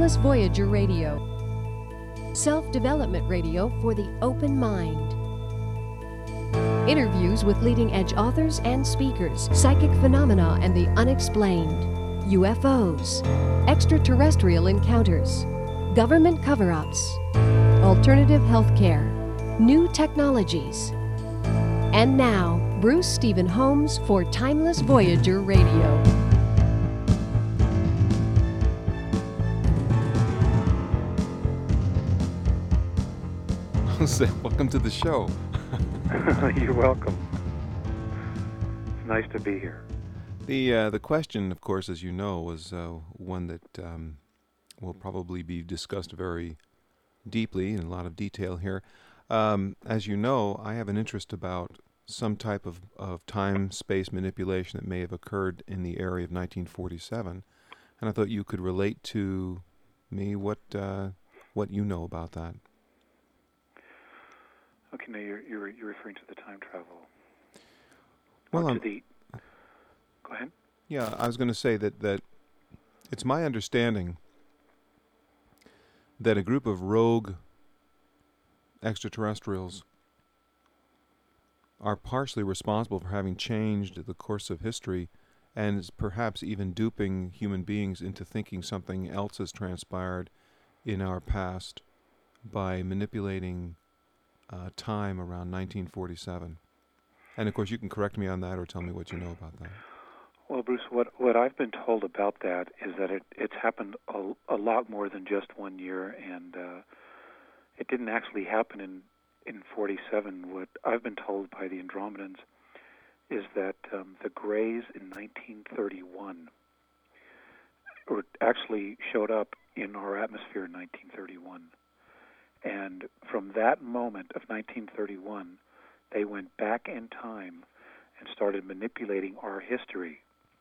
Timeless Voyager Radio. Self-development radio for the open mind. Interviews with leading-edge authors and speakers, psychic phenomena and the unexplained, UFOs, extraterrestrial encounters, government cover-ups, alternative healthcare, new technologies. And now, Bruce Stephen Holmes for Timeless Voyager Radio. Welcome to the show. You're welcome. It's nice to be here. The question, of course, as you know, was one that will probably be discussed very deeply in a lot of detail here. As you know, I have an interest about some type of time-space manipulation that may have occurred in the area of 1947, and I thought you could relate to me what you know about that. Okay, now you're referring to the time travel. Well, Go ahead. Yeah, I was going to say that it's my understanding that a group of rogue extraterrestrials are partially responsible for having changed the course of history and is perhaps even duping human beings into thinking something else has transpired in our past by manipulating time around 1947. And of course you can correct me on that or tell me what you know about that. Well, Bruce, what I've been told about that is that it's happened a lot more than just 1 year, and it didn't actually happen in 47. What I've been told by the Andromedans is that the Greys in 1931 actually showed up in our atmosphere in 1931. And from that moment of 1931, they went back in time and started manipulating our history.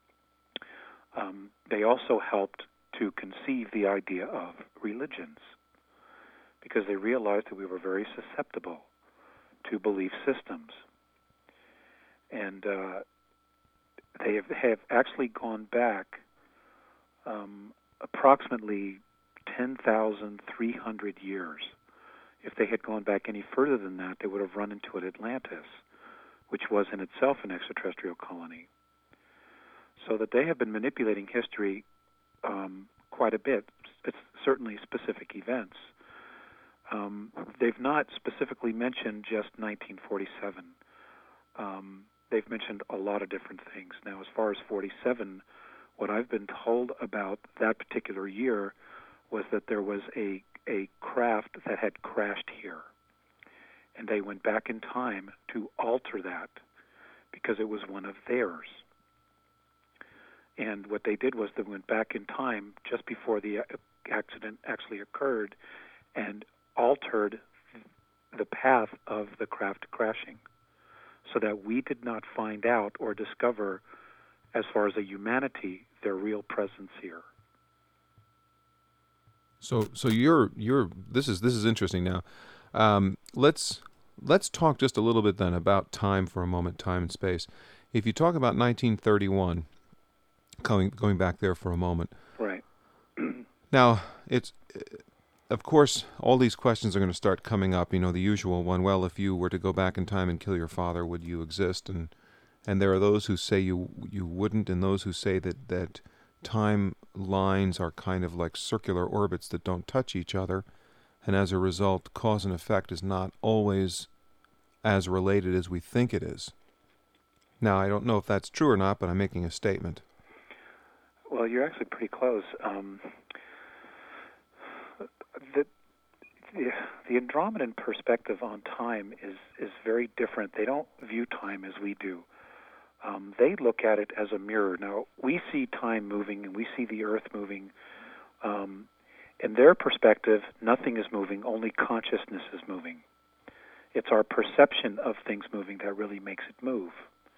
They also helped to conceive the idea of religions because they realized that we were very susceptible to belief systems. And they have actually gone back approximately 10,300 years. If they had gone back any further than that, they would have run into Atlantis, which was in itself an extraterrestrial colony. So that they have been manipulating history quite a bit. It's certainly specific events. They've not specifically mentioned just 1947. They've mentioned a lot of different things. Now, as far as 47, what I've been told about that particular year was that there was a craft that had crashed here. And they went back in time to alter that because it was one of theirs. And what they did was they went back in time just before the accident actually occurred and altered the path of the craft crashing so that we did not find out or discover, as far as a humanity, their real presence here. So you're this is interesting now. Let's talk just a little bit then about time for a moment, time and space. If you talk about 1931, going back there for a moment. Right. Now, it's of course all these questions are going to start coming up. You know, the usual one. Well, if you were to go back in time and kill your father, would you exist? And there are those who say you wouldn't, and those who say that time lines are kind of like circular orbits that don't touch each other, and as a result, cause and effect is not always as related as we think it is. Now, I don't know if that's true or not, but I'm making a statement. Well, you're actually pretty close. The Andromedan perspective on time is very different. They don't view time as we do. They look at it as a mirror. Now, we see time moving and we see the earth moving. In their perspective, nothing is moving, only consciousness is moving. It's our perception of things moving that really makes it move.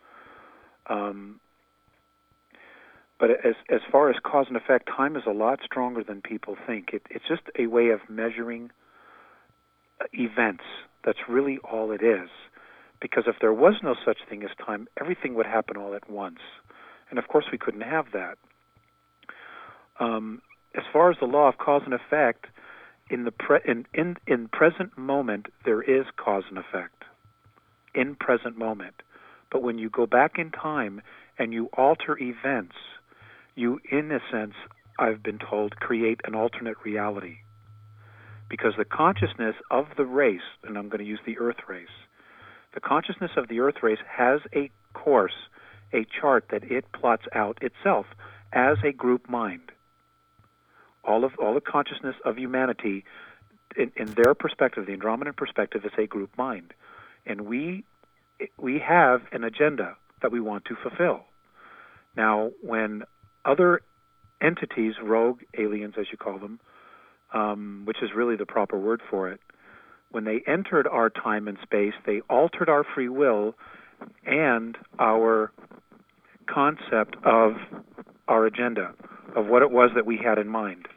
But as far as cause and effect, time is a lot stronger than people think. It's just a way of measuring events. That's really all it is. Because if there was no such thing as time, everything would happen all at once. And of course we couldn't have that. as far as the law of cause and effect, in present moment, there is cause and effect. In present moment. But when you go back in time and you alter events, you, in a sense, I've been told, create an alternate reality. Because the consciousness of the race, and I'm going to use the Earth race, the consciousness of the Earth race has a course, a chart that it plots out itself as a group mind. All the consciousness of humanity, in their perspective, the Andromedan perspective, is a group mind. And we have an agenda that we want to fulfill. Now, when other entities, rogue aliens as you call them, which is really the proper word for it, when they entered our time and space, they altered our free will and our concept of our agenda, of what it was that we had in mind.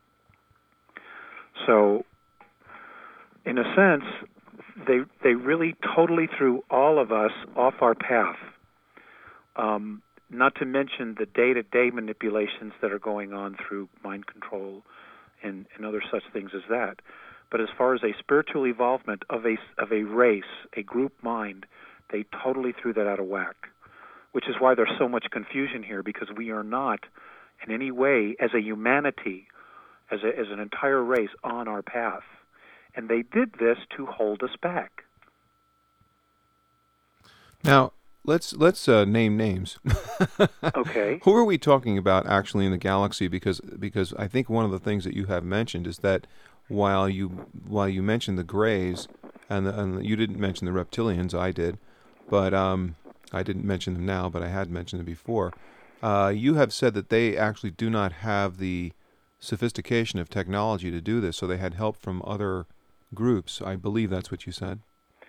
So, in a sense, they really totally threw all of us off our path. Not to mention the day-to-day manipulations that are going on through mind control and other such things as that. But as far as a spiritual evolvement of a race, a group mind, they totally threw that out of whack. Which is why there's so much confusion here, because we are not in any way, as a humanity, as an entire race, on our path. And they did this to hold us back. Now, let's name names. Okay. Who are we talking about actually in the galaxy? Because I think one of the things that you have mentioned is that while you mentioned the Greys and you didn't mention the reptilians, I did, but I didn't mention them now, but I had mentioned them before. You have said that they actually do not have the sophistication of technology to do this, so they had help from other groups. I believe that's what you said.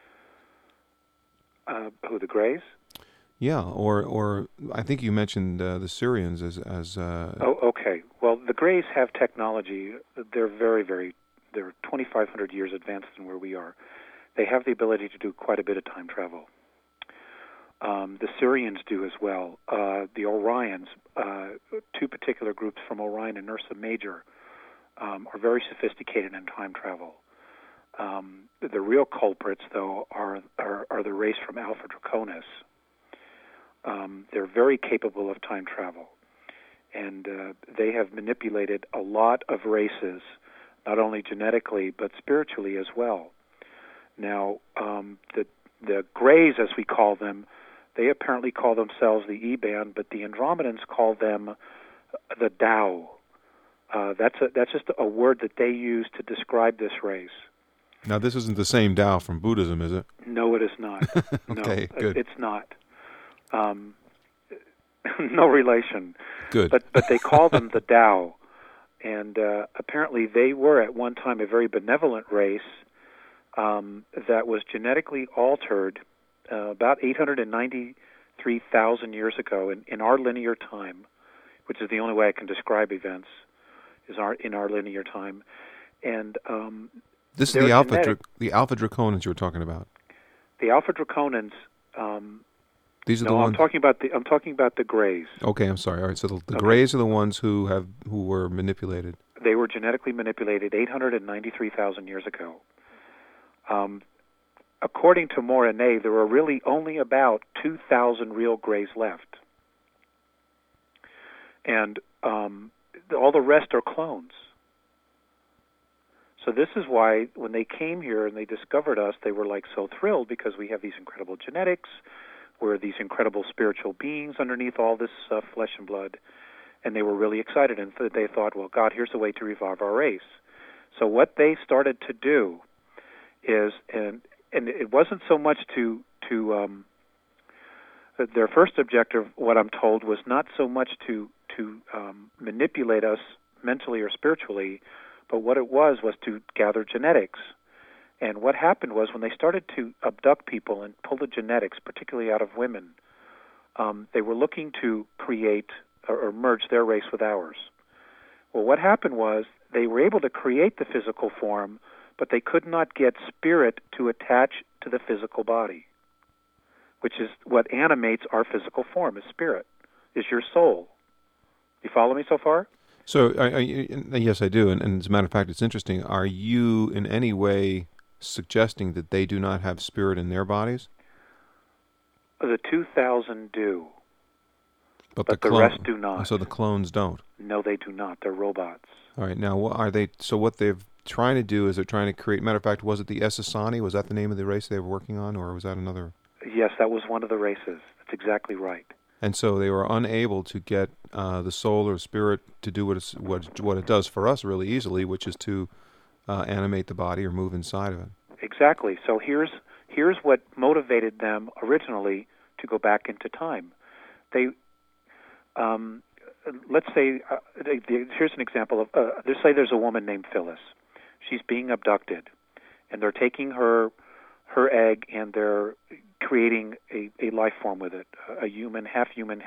Who, the Greys? Yeah, or I think you mentioned the Syrians as. Oh, okay. Well, the Greys have technology. They're they're 2,500 years advanced than where we are. They have the ability to do quite a bit of time travel. The Syrians do as well. The Orions, two particular groups from Orion and Ursa Major, are very sophisticated in time travel. The real culprits, though, are the race from Alpha Draconis. They're very capable of time travel, and they have manipulated a lot of races, not only genetically but spiritually as well. Now, the Greys, as we call them, they apparently call themselves the E-band, but the Andromedans call them the Tao. That's just a word that they use to describe this race. Now, this isn't the same Tao from Buddhism, is it? No, it is not. Okay, no, good. It's not. No relation. Good. But they call them the Tao, and apparently they were at one time a very benevolent race that was genetically altered about 893,000 years ago in our linear time, which is the only way I can describe events, is in our linear time. And this is the Alpha Draconans you were talking about. The Alpha Draconans. These are the ones. I'm talking about the Greys. Okay, I'm sorry. All right, so the Greys are the ones who were manipulated. They were genetically manipulated 893,000 years ago. According to Morane, there were really only about 2,000 real Greys left. And all the rest are clones. So this is why when they came here and they discovered us, they were so thrilled, because we have these incredible genetics, we're these incredible spiritual beings underneath all this flesh and blood. And they were really excited, and they thought, well, God, here's a way to revive our race. So what they started to do is, and it wasn't so much to their first objective, what I'm told, was not so much to manipulate us mentally or spiritually, but what it was to gather genetics. And what happened was, when they started to abduct people and pull the genetics, particularly out of women, they were looking to create or merge their race with ours. Well, what happened was they were able to create the physical form, but they could not get spirit to attach to the physical body, which is what animates our physical form, is spirit, is your soul. You follow me so far? So, yes, I do. And as a matter of fact, it's interesting. Are you in any way suggesting that they do not have spirit in their bodies? The 2,000 do, but the rest do not. So the clones don't? No, they do not. They're robots. All right. Now, what are they? So what they're trying to do is they're trying to create. Matter of fact, was it the Essassani? Was that the name of the race they were working on, or was that another? Yes, that was one of the races. That's exactly right. And so they were unable to get the soul or spirit to do what it does for us really easily, which is to animate the body or move inside of it. Exactly. So here's what motivated them originally to go back into time. They, let's say, here's an example of. Let's say there's a woman named Phyllis. She's being abducted, and they're taking her egg and they're creating a life form with it, a human, half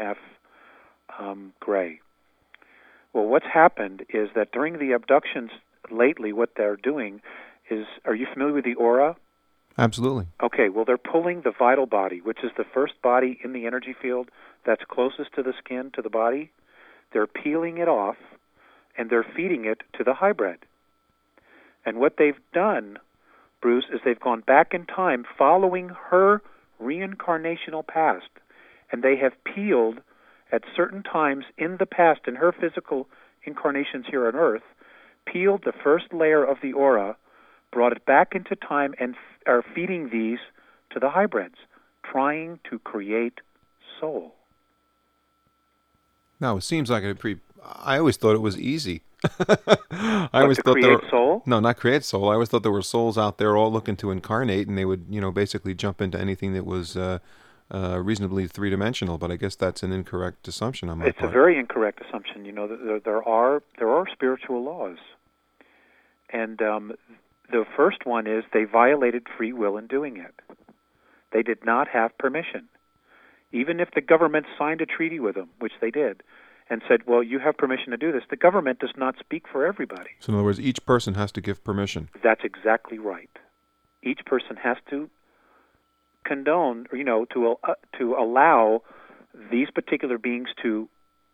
gray. Well, what's happened is that during the abductions lately, what they're doing is, are you familiar with the aura? Absolutely. Okay, well, they're pulling the vital body, which is the first body in the energy field that's closest to the skin, to the body. They're peeling it off, and they're feeding it to the hybrid. And what they've done, Bruce, is they've gone back in time following her reincarnational past, and they have peeled at certain times in the past, in her physical incarnations here on Earth, peeled the first layer of the aura, brought it back into time, and are feeding these to the hybrids, trying to create soul. Now, it seems like I always thought it was easy. I always thought create soul? No, not create soul. I always thought there were souls out there all looking to incarnate, and they would, basically jump into anything that was reasonably three-dimensional. But I guess that's an incorrect assumption on my part. It's a very incorrect assumption. There are spiritual laws, and the first one is they violated free will in doing it. They did not have permission. Even if the government signed a treaty with them, which they did, and said, well, you have permission to do this, the government does not speak for everybody. So in other words, each person has to give permission. That's exactly right. Each person has to condone, or, to allow these particular beings to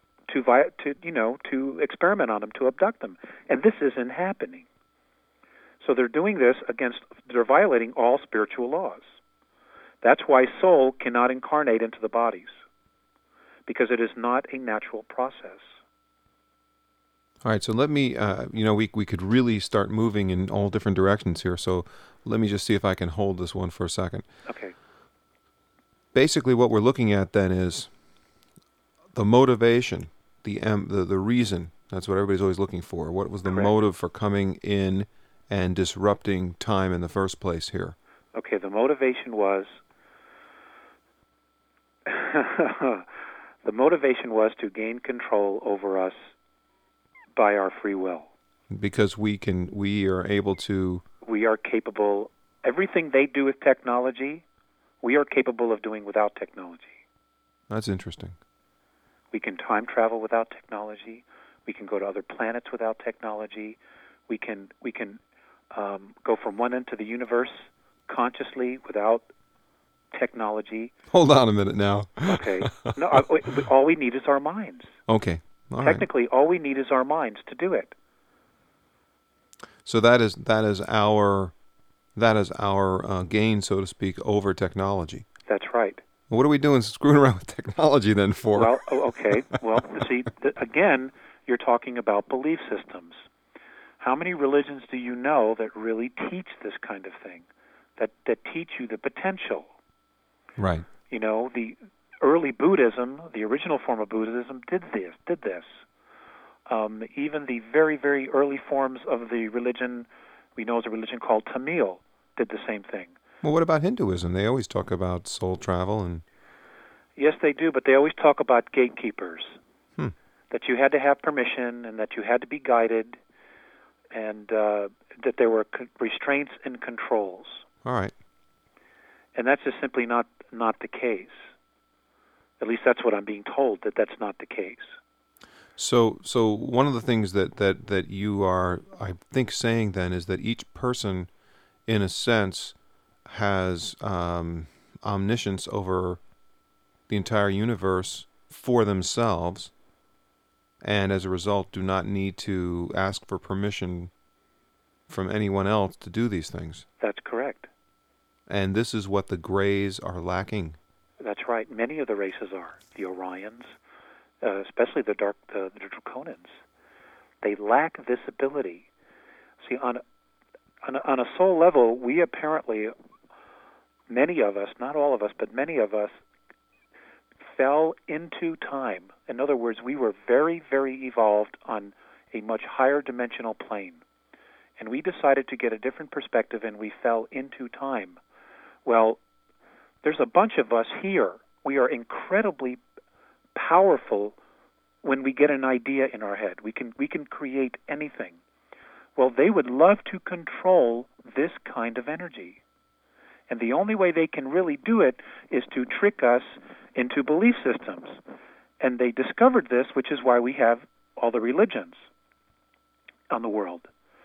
experiment on them, to abduct them. And this isn't happening. So they're doing this they're violating all spiritual laws. That's why soul cannot incarnate into the bodies, because it is not a natural process. All right, so let me, we could really start moving in all different directions here, so let me just see if I can hold this one for a second. Okay. Basically, what we're looking at then is the motivation, the reason. That's what everybody's always looking for. What was the Correct. motive for coming in and disrupting time in the first place here? Okay, the motivation was to gain control over us by our free will. Because we are able to... We are capable... Everything they do with technology, we are capable of doing without technology. That's interesting. We can time travel without technology. We can go to other planets without technology. We can go from one end to the universe consciously without technology. Hold on a minute now. Okay. No, all we need is our minds. Okay. All Technically, all we need is our minds to do it. So that is our gain, so to speak, over technology. That's right. Well, what are we doing screwing around with technology then for? Well, okay. Well, see, again, you're talking about belief systems. How many religions do you know that really teach this kind of thing, that teach you the potential? Right. The early Buddhism, the original form of Buddhism, did this. Even the very, very early forms of the religion we know is a religion called Tamil did the same thing. Well, what about Hinduism? They always talk about soul travel and... Yes, they do, but they always talk about gatekeepers, that you had to have permission and that you had to be guided, and that there were restraints and controls. All right. And that's just simply not the case. At least that's what I'm being told, that's not the case. So one of the things that you are, I think, saying then is that each person, in a sense, has omniscience over the entire universe for themselves, and as a result do not need to ask for permission from anyone else to do these things. That's correct. And this is what the Greys are lacking. That's right. Many of the races are. The Orions, especially the Draconians. They lack this ability. See, on a soul level, we apparently, many of us, not all of us, but many of us, fell into time. In other words, we were very, very evolved on a much higher dimensional plane. And we decided to get a different perspective, and we fell into time. Well, there's a bunch of us here. We are incredibly powerful when we get an idea in our head. We can create anything. Well, they would love to control this kind of energy. And the only way they can really do it is to trick us into belief systems. And they discovered this, which is why we have all the religions on the world.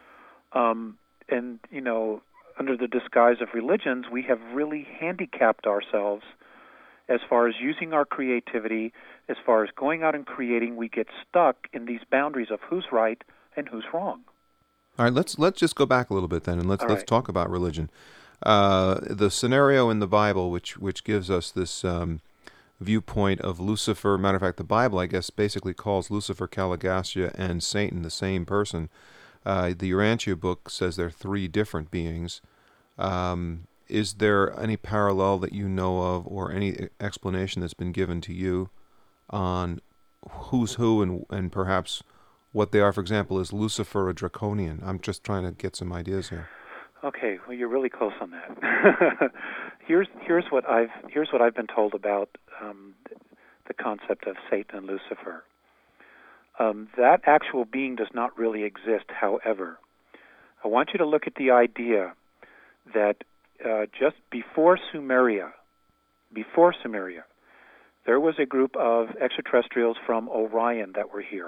And, you know, under the disguise of religions, we have really handicapped ourselves as far as using our creativity, as far as going out and creating. We get stuck in these boundaries of who's right and who's wrong. All right, let's just go back a little bit then, and let's talk about religion. The scenario in the Bible, which gives us this viewpoint of Lucifer. Matter of fact, the Bible, I guess, basically calls Lucifer, Caligastia, and Satan the same person. The Urantia book says they're three different beings. Is there any parallel that you know of, or any explanation that's been given to you on who's who and perhaps what they are? For example, is Lucifer a Draconian? I'm just trying to get some ideas here. Okay, well, you're really close on that. Here's what I've been told about the concept of Satan and Lucifer. That actual being does not really exist. However, I want you to look at the idea that just before Sumeria, there was a group of extraterrestrials from Orion that were here.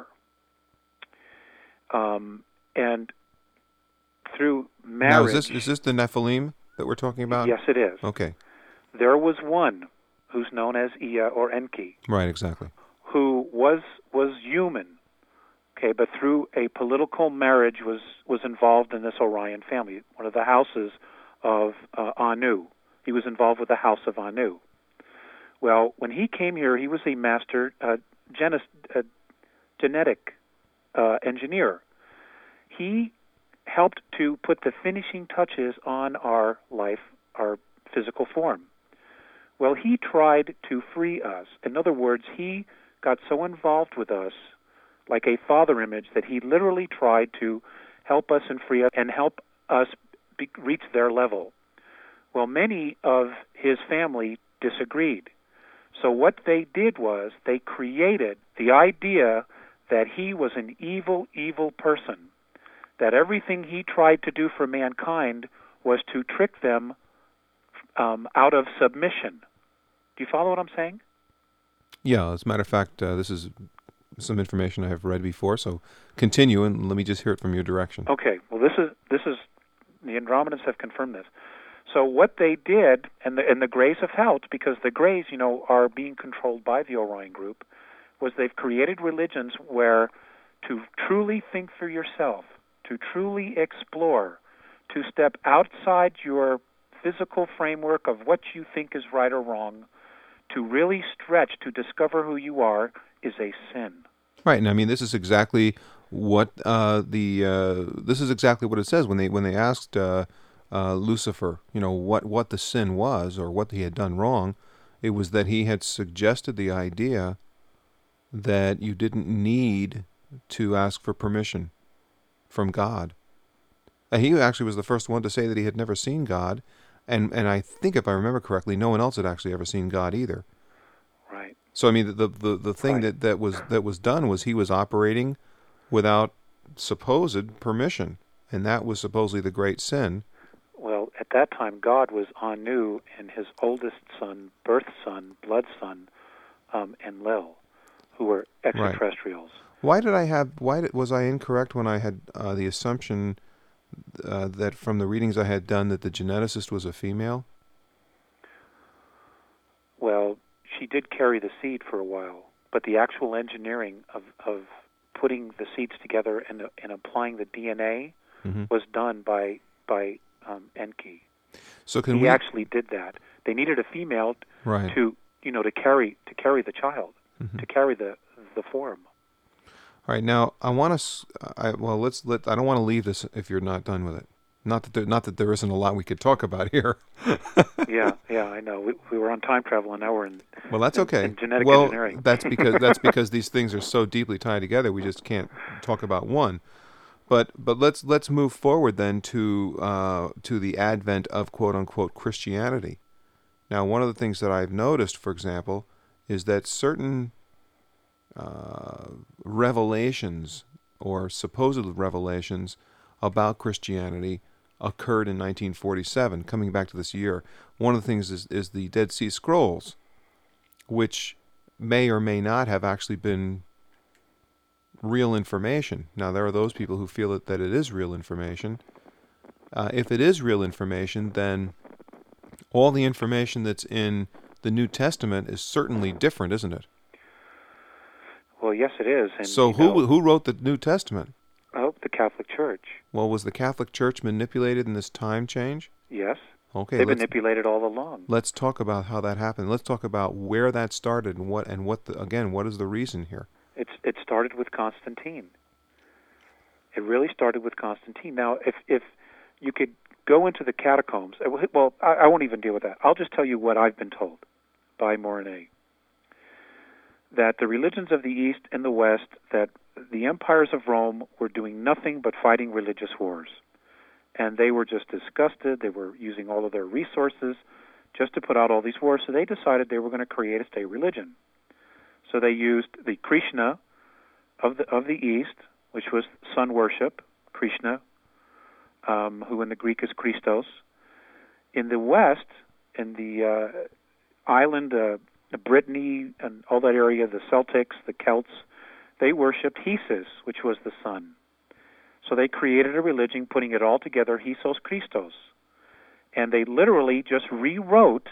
And through marriage... Now, is this the Nephilim that we're talking about? Yes, it is. Okay. There was one who's known as Ea or Enki. Right, exactly. Who was human, okay, but through a political marriage was involved in this Orion family, one of the houses of Anu. He was involved with the house of Anu. Well, when he came here, he was a master genetic engineer. He helped to put the finishing touches on our life, our physical form. Well, he tried to free us. In other words, he got so involved with us, like a father image, that he literally tried to help us and free us and help us reach their level. Well, many of his family disagreed. So what they did was they created the idea that he was an evil, evil person, that everything he tried to do for mankind was to trick them out of submission. Do you follow what I'm saying? Yeah, as a matter of fact, this is some information I have read before, so continue and let me just hear it from your direction. Okay, well this is the Andromedans have confirmed this. So what they did, and the Greys have helped, because the Greys, you know, are being controlled by the Orion group, was they've created religions where to truly think for yourself, to truly explore, to step outside your physical framework of what you think is right or wrong, to really stretch to discover who you are, is a sin. Right, and I mean this is exactly what this is exactly what it says when they asked Lucifer, you know, what the sin was or what he had done wrong. It was that he had suggested the idea that you didn't need to ask for permission from God. And he actually was the first one to say that he had never seen God, and I think if I remember correctly, no one else had actually ever seen God either. Right. So I mean, the thing right. that was done was he was operating without supposed permission, and that was supposedly the great sin. Well, at that time, God was Anu and his oldest son, birth son, blood son, Enlil, who were extraterrestrials. Right. Why was I incorrect when I had the assumption that from the readings I had done that the geneticist was a female? Well, she did carry the seed for a while, but the actual engineering of putting the seeds together and applying the DNA was done by Enki. So he actually did that. They needed a female to carry the child, to carry the form. All right. Now I want to. I don't want to leave this if you're not done with it. Not that there isn't a lot we could talk about here. yeah, I know. We were on time travel, and now we're in. Well, that's okay. In genetic engineering. that's because these things are so deeply tied together. We just can't talk about one. But let's move forward then to the advent of quote unquote Christianity. Now, one of the things that I've noticed, for example, is that certain revelations or supposed revelations about Christianity occurred in 1947. Coming back to this year, one of the things is the Dead Sea Scrolls, which may or may not have actually been real information. Now, there are those people who feel that it is real information. If it is real information, then all the information that's in the New Testament is certainly different, isn't it? Well, yes, it is. And, so who wrote the New Testament? Oh, the Catholic Church. Well, was the Catholic Church manipulated in this time change? Yes. Okay. They manipulated all along. Let's talk about how that happened. Let's talk about where that started and what is the reason here? It started with Constantine. It really started with Constantine. Now, if you could go into the catacombs, well, I won't even deal with that. I'll just tell you what I've been told by Moroni. That the religions of the East and the West, that the empires of Rome were doing nothing but fighting religious wars. And they were just disgusted. They were using all of their resources just to put out all these wars. So they decided they were going to create a state religion. So they used the Krishna of the East, which was sun worship, Krishna, who in the Greek is Christos. In the West, in the island, Brittany, and all that area, the Celtics, the Celts, they worshipped Hesus, which was the sun. So they created a religion, putting it all together, Hesus Christos. And they literally just rewrote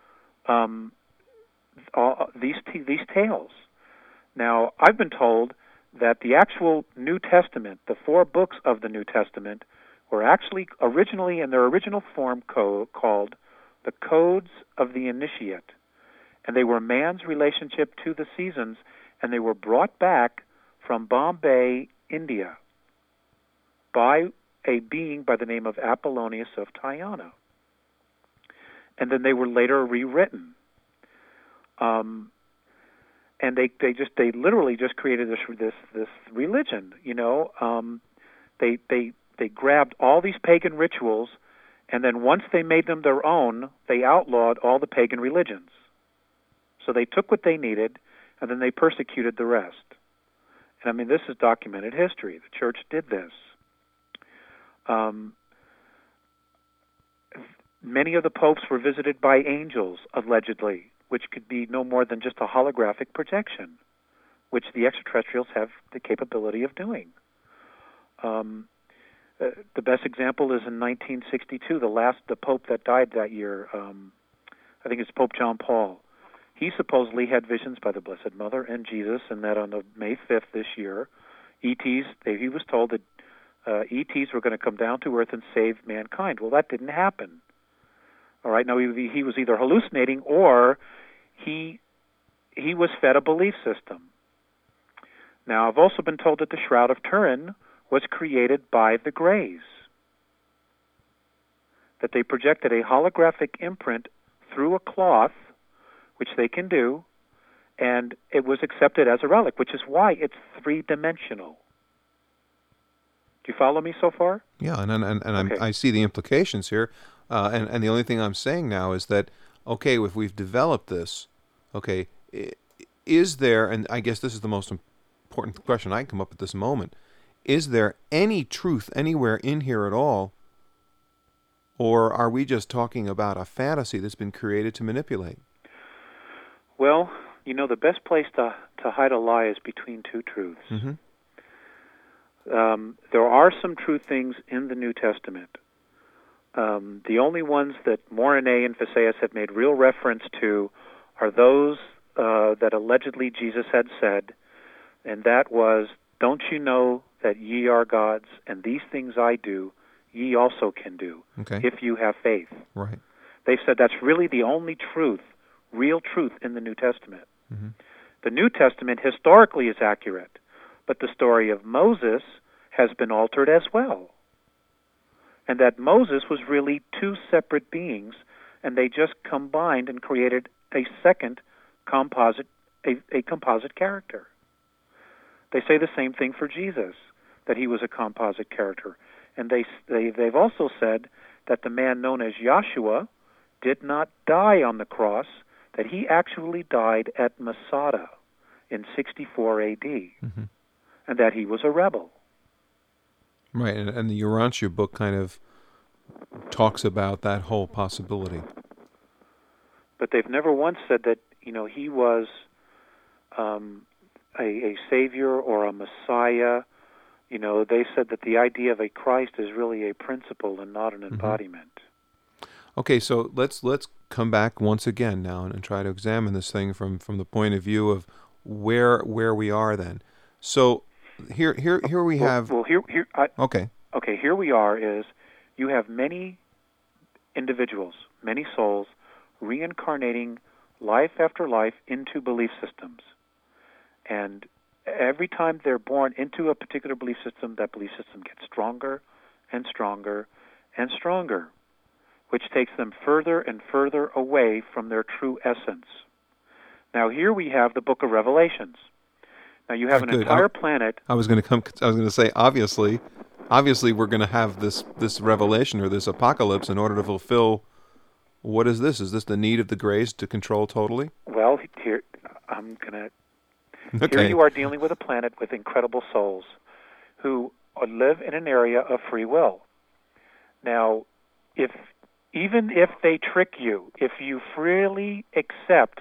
these tales. Now, I've been told that the actual New Testament, the 4 books of the New Testament, were actually originally in their original form called the Codes of the Initiate. And they were man's relationship to the seasons, and they were brought back from Bombay, India, by a being by the name of Apollonius of Tyana. And then they were later rewritten. And they literally just created this religion, They grabbed all these pagan rituals, and then once they made them their own, they outlawed all the pagan religions. So they took what they needed, and then they persecuted the rest. And I mean, this is documented history. The church did this. Many of the popes were visited by angels, allegedly, which could be no more than just a holographic projection, which the extraterrestrials have the capability of doing. The best example is in 1962, the pope that died that year. I think it's Pope John Paul. He supposedly had visions by the Blessed Mother and Jesus, and that on the May 5th this year, he was told that ETs were going to come down to Earth and save mankind. Well, that didn't happen. All right, now he was either hallucinating or he was fed a belief system. Now, I've also been told that the Shroud of Turin was created by the Greys, that they projected a holographic imprint through a cloth, which they can do, and it was accepted as a relic, which is why it's 3-dimensional. Do you follow me so far? Yeah, and Okay. I see the implications here, and the only thing I'm saying now is that, okay, if we've developed this, okay, is there, and I guess this is the most important question I can come up at this moment, is there any truth anywhere in here at all, or are we just talking about a fantasy that's been created to manipulate? Well, the best place to hide a lie is between two truths. Mm-hmm. There are some true things in the New Testament. The only ones that Moroni and Phasaeus have made real reference to are those that allegedly Jesus had said, and that was don't you know that ye are gods, and these things I do, ye also can do, Okay. if you have faith. Right. They've said that's really the only truth, real truth in the New Testament. Mm-hmm. The New Testament historically is accurate, but the story of Moses has been altered as well. And that Moses was really two separate beings, and they just combined and created a second composite, a composite character. They say the same thing for Jesus, that he was a composite character. And they've also said that the man known as Yahshua did not die on the cross, that he actually died at Masada in 64 A.D., Mm-hmm. and that he was a rebel. Right, and the Urantia book kind of talks about that whole possibility. But they've never once said that, he was a savior or a messiah. They said that the idea of a Christ is really a principle and not an embodiment. Okay, so let's come back once again now and try to examine this thing from the point of view of where we are then. So here we have. Well, Okay. Okay, here we are is you have many individuals, many souls, reincarnating life after life into belief systems. And every time they're born into a particular belief system, that belief system gets stronger and stronger and stronger, which takes them further and further away from their true essence. Now here we have the Book of Revelations. Now you have an entire planet. I was going to say obviously we're going to have this revelation or this apocalypse in order to fulfill. What is this? Is this the need of the grace to control totally? Well, here I'm going to. Okay. Here you are dealing with a planet with incredible souls who live in an area of free will. Now, even if they trick you, if you freely accept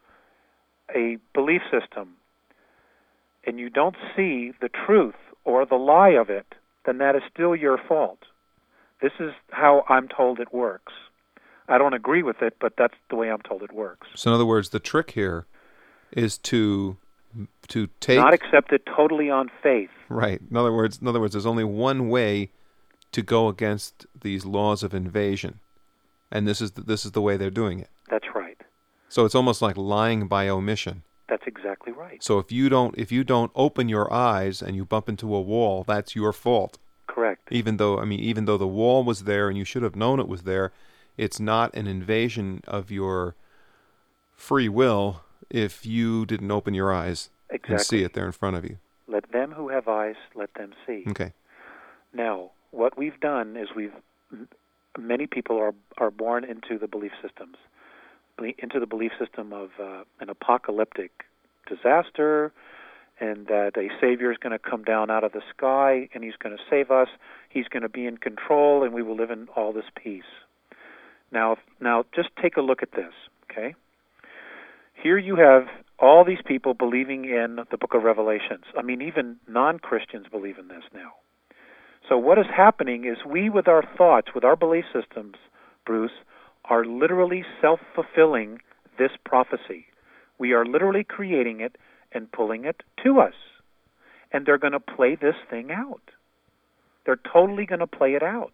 a belief system and you don't see the truth or the lie of it, then that is still your fault. This is how I'm told it works. I don't agree with it, but that's the way I'm told it works. So in other words, the trick here is to take... Not accept it totally on faith. Right. In other words, there's only one way to go against these laws of invasion, and this is the way they're doing it. That's right. So it's almost like lying by omission. That's exactly right. So if you don't open your eyes and you bump into a wall, that's your fault. Correct. Even though the wall was there and you should have known it was there, it's not an invasion of your free will if you didn't open your eyes and see it there in front of you. Let them who have eyes, let them see. Okay. Now, what we've done is many people are born into the belief systems, into the belief system of an apocalyptic disaster, and that a Savior is going to come down out of the sky, and he's going to save us, he's going to be in control, and we will live in all this peace. Now, just take a look at this, okay? Here you have all these people believing in the Book of Revelations. I mean, even non-Christians believe in this now. So what is happening is we, with our thoughts, with our belief systems, Bruce, are literally self-fulfilling this prophecy. We are literally creating it and pulling it to us. And they're going to play this thing out. They're totally going to play it out.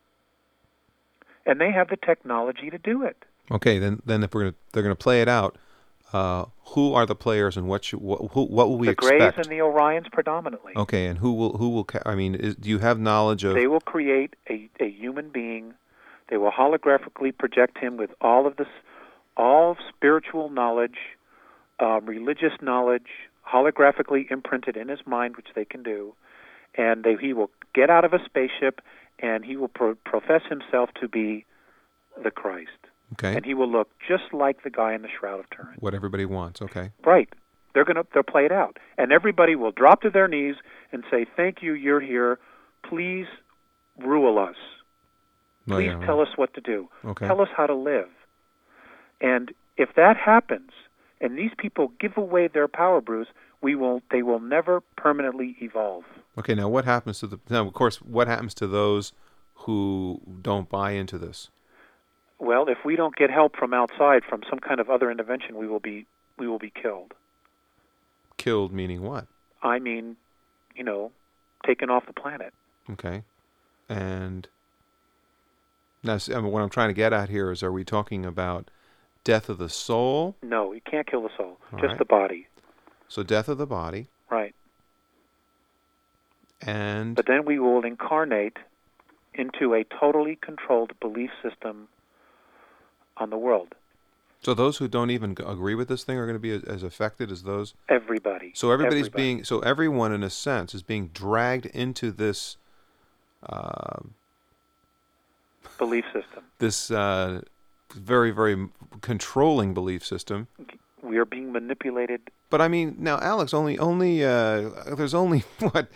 And they have the technology to do it. Okay, then if they're going to play it out, who are the players and what will we expect? The Greys and the Orions predominantly. Okay, and who will? I mean, do you have knowledge of? They will create a human being. They will holographically project him with all spiritual knowledge, religious knowledge, holographically imprinted in his mind, which they can do, and he will get out of a spaceship and he will profess himself to be the Christ. Okay. And he will look just like the guy in the Shroud of Turin. What everybody wants, okay. Right. They'll play it out. And everybody will drop to their knees and say, "Thank you, you're here. Please rule us. Please tell us what to do. Okay. Tell us how to live." And if that happens, and these people give away their power, Bruce, they will never permanently evolve. Okay, now what happens to what happens to those who don't buy into this? Well, if we don't get help from outside, from some kind of other intervention, we will be killed. Killed meaning what? I mean, taken off the planet. Okay. And now, what I'm trying to get at here is, are we talking about death of the soul? No, you can't kill the soul, All just right. the body. So death of the body. Right. And But then we will incarnate into a totally controlled belief system on the world. so those who don't even agree with this thing are going to be as affected as those. Everybody. So everybody's Everybody. so everyone in a sense is being dragged into this Belief system. this very, very controlling belief system. We are being manipulated. But I mean, now, Alex, there's only what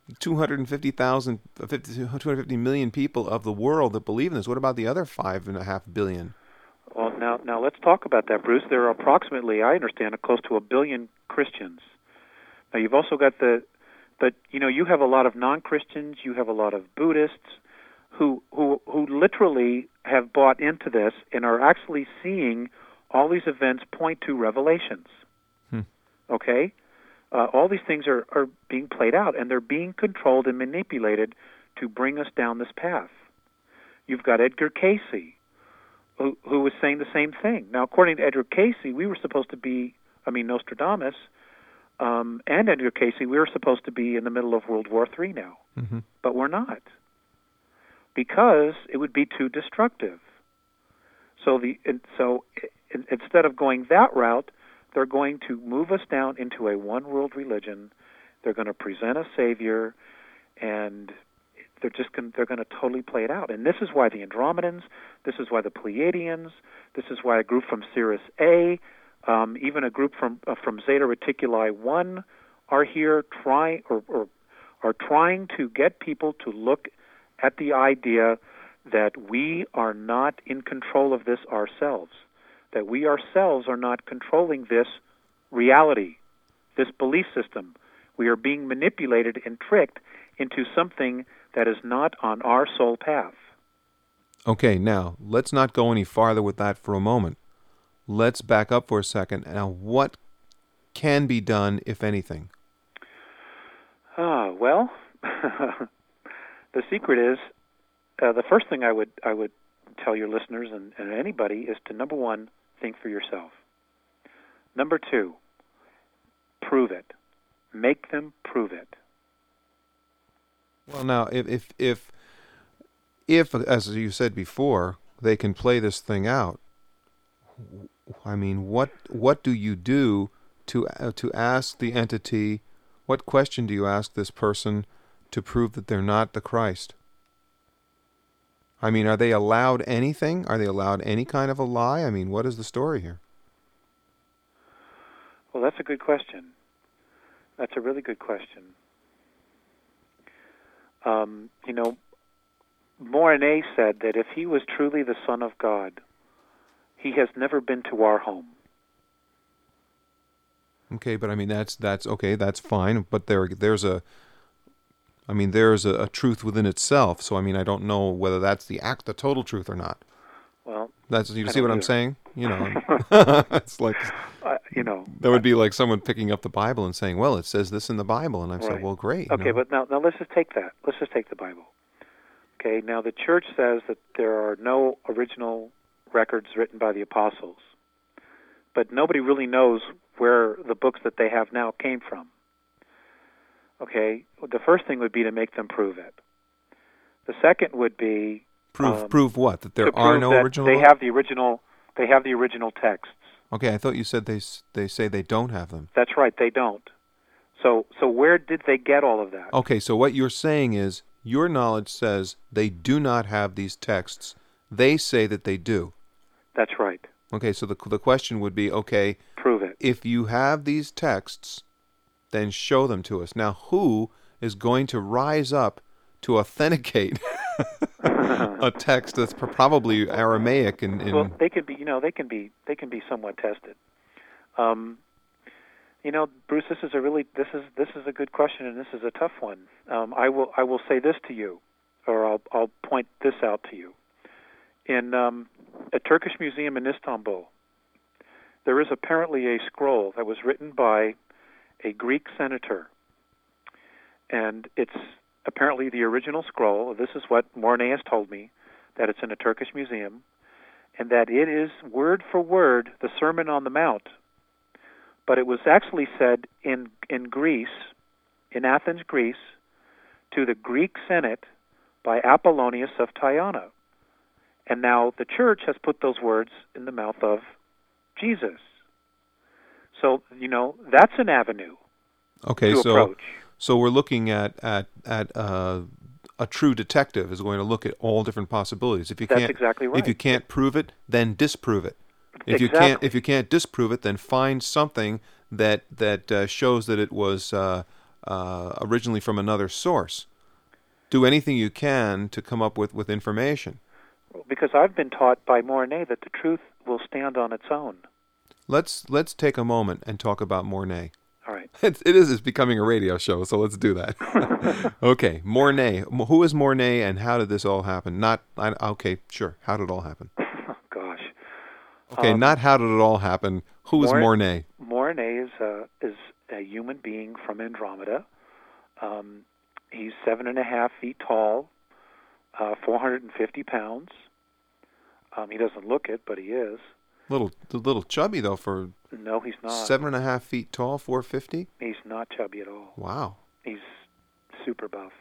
250 million people of the world that believe in this. What about the other 5.5 billion? Well, now let's talk about that, Bruce. There are approximately, I understand, close to 1 billion Christians. Now you've also got you have a lot of non-Christians. You have a lot of Buddhists who literally have bought into this and are actually seeing all these events point to revelations. Okay? All these things are being played out, and they're being controlled and manipulated to bring us down this path. You've got Edgar Cayce, who was saying the same thing. Now, according to Edgar Cayce, we were supposed to be, Nostradamus, and Edgar Cayce, we were supposed to be in the middle of World War III now. Mm-hmm. But we're not, because it would be too destructive. So instead of going that route, they're going to move us down into a one-world religion. They're going to present a savior, and they're going to totally play it out. And this is why the Andromedans, this is why the Pleiadians, this is why a group from Sirius A, even a group from Zeta Reticuli 1 are here trying to get people to look at the idea that we are not in control of this ourselves, that we ourselves are not controlling this reality, this belief system. We are being manipulated and tricked into something that is not on our soul path. Okay, now, let's not go any farther with that for a moment. Let's back up for a second. Now, what can be done, if anything? Well, the secret is, the first thing I would tell your listeners and anybody is to, number one, think for yourself. Number two, prove it. Make them prove it. Well, now, if as you said before, they can play this thing out, I mean, what do you do to ask the entity? What question do you ask this person to prove that they're not the Christ? I mean, are they allowed anything? Are they allowed any kind of a lie? I mean, what is the story here? Well, that's a good question. That's a really good question. Moronnay said that if he was truly the Son of God, he has never been to our home. Okay, but I mean that's okay. That's fine. But there's a truth within itself. So I mean, I don't know whether that's the total truth or not. Well, you see what I'm saying? It's like that would be like someone picking up the Bible and saying, "Well, it says this in the Bible," and I've said, "Well, great." Okay, but now let's just take that. Let's just take the Bible. Okay, now the Church says that there are no original records written by the apostles, but nobody really knows where the books that they have now came from. Okay, the first thing would be to make them prove it. The second would be prove what? That there are no original. They have the original. They have the original texts. Okay, I thought you said they say they don't have them. That's right, they don't. So where did they get all of that? Okay, so what you're saying is your knowledge says they do not have these texts. They say that they do. That's right. Okay, so the question would be, okay, prove it. If you have these texts, then show them to us. Now, who is going to rise up to authenticate a text that's probably Aramaic Well, they can be, they can be somewhat tested. Bruce, this is a good question, and this is a tough one. I will say this to you, or I'll point this out to you. In a Turkish museum in Istanbul, there is apparently a scroll that was written by a Greek senator, And it's apparently the original scroll. This is what Mornay has told me, that it's in a Turkish museum, and that it is word for word the Sermon on the Mount. But it was actually said in Greece, in Athens, Greece, to the Greek Senate by Apollonius of Tyana. And now the church has put those words in the mouth of Jesus. So, that's an avenue Okay, to approach. So we're looking at a true detective is going to look at all different possibilities. That's exactly right. If you can't prove it, then disprove it. If Exactly. you can't disprove it, then find something that shows that it was originally from another source. Do anything you can to come up with information. Because I've been taught by Mornay that the truth will stand on its own. Let's take a moment and talk about Mornay. All right. It's becoming a radio show, so let's do that. Okay, Mornay. Who is Mornay, and how did this all happen? Okay, sure. How did it all happen? Oh, gosh. Okay, not how did it all happen. Who is Mornay? Mornay is a human being from Andromeda. He's 7.5 feet tall, 450 pounds. He doesn't look it, but he is. Little chubby though for. No, he's not. 7.5 feet tall, 450. He's not chubby at all. Wow. He's super buff.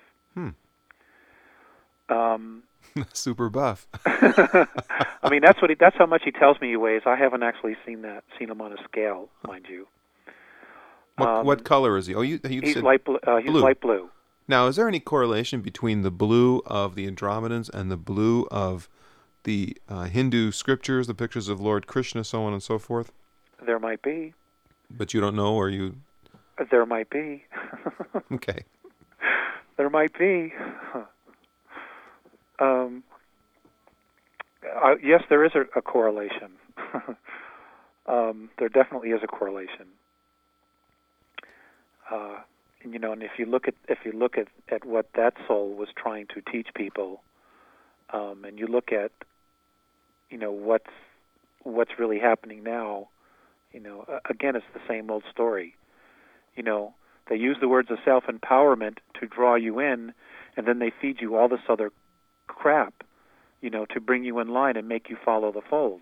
Super buff. I mean, that's how much he tells me he weighs. I haven't actually seen him on a scale, mind you. What color is he? Oh, you he's said light blue. He's blue. Light blue. Now, is there any correlation between the blue of the Andromedans and the blue of the Hindu scriptures, the pictures of Lord Krishna, so on and so forth? There might be. But you don't know, or you? There might be. Okay. There might be. Yes, there is a correlation. There definitely is a correlation. And if you look at what that soul was trying to teach people, and you look at what's really happening now, again, it's the same old story. They use the words of self-empowerment to draw you in, and then they feed you all this other crap, to bring you in line and make you follow the fold.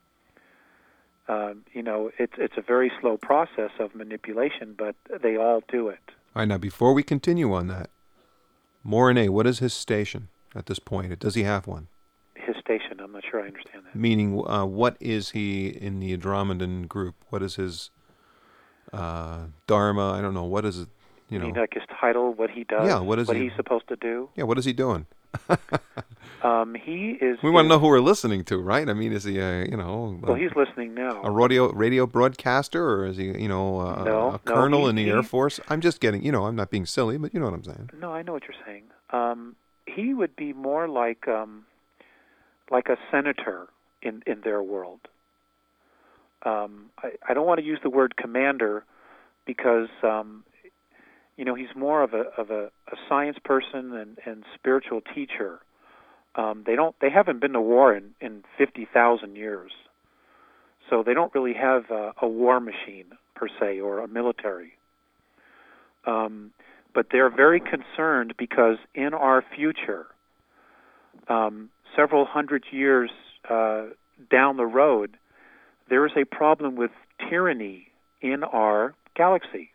It's a very slow process of manipulation, but they all do it. All right, now before we continue on that, Mornay, what is his station at this point? Does he have one? His station, I'm not sure I understand that. Meaning, what is he in the Andromedan group? What is his dharma? I don't know. What is it? You mean like his title, what he does? Yeah, what he's supposed to do? Yeah, what is he doing? He is. We want to know who we're listening to, right? I mean, is he Well, he's listening now. A radio broadcaster, or is he, a colonel in the Air Force? I'm just getting, I'm not being silly, but you know what I'm saying. No, I know what you're saying. He would be more like a senator in their world. I don't want to use the word commander because he's more of a science person and spiritual teacher. They haven't been to war in 50,000 years, so they don't really have a war machine per se or a military. But they're very concerned because in our future, several hundred years down the road, there is a problem with tyranny in our galaxy.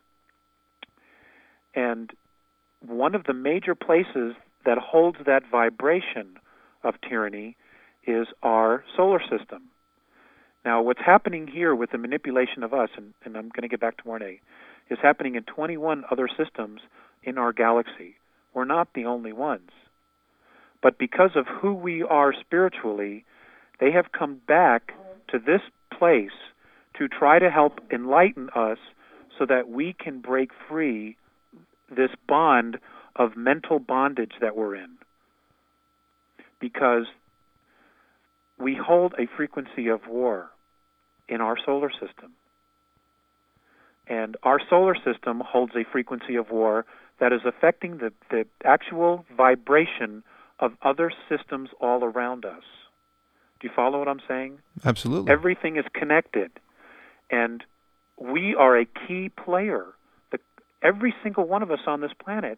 And one of the major places that holds that vibration of tyranny is our solar system. Now, what's happening here with the manipulation of us, and I'm going to get back to Mornay, is happening in 21 other systems in our galaxy. We're not the only ones. But because of who we are spiritually, they have come back to this place to try to help enlighten us so that we can break free this bond of mental bondage that we're in. Because we hold a frequency of war in our solar system. And our solar system holds a frequency of war that is affecting the actual vibration of other systems all around us. Do you follow what I'm saying? Absolutely. Everything is connected. And we are a key player. Every single one of us on this planet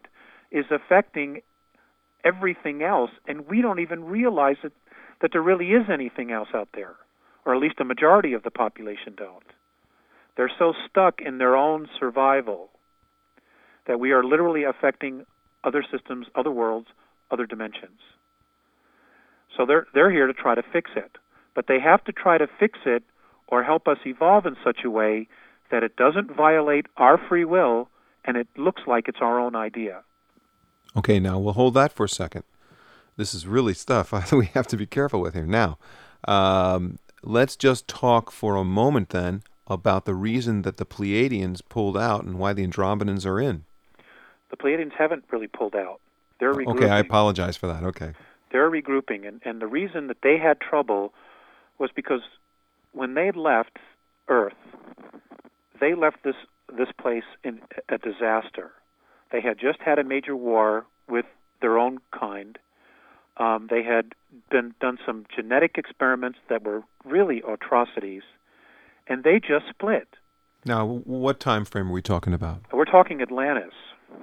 is affecting everything else, and we don't even realize that there really is anything else out there, or at least a majority of the population don't. They're so stuck in their own survival that we are literally affecting other systems, other worlds, other dimensions. So they're here to try to fix it. But they have to try to fix it or help us evolve in such a way that it doesn't violate our free will and it looks like it's our own idea. Okay, now we'll hold that for a second. This is really stuff we have to be careful with here. Now, let's just talk for a moment then about the reason that the Pleiadians pulled out and why the Andromedans are in. The Pleiadians haven't really pulled out. They're regrouping. Okay, I apologize for that. Okay. They're regrouping, and the reason that they had trouble was because when they left Earth, they left this place in a disaster. They had just had a major war with their own kind. They had done some genetic experiments that were really atrocities, and they just split. Now, what time frame are we talking about? We're talking Atlantis.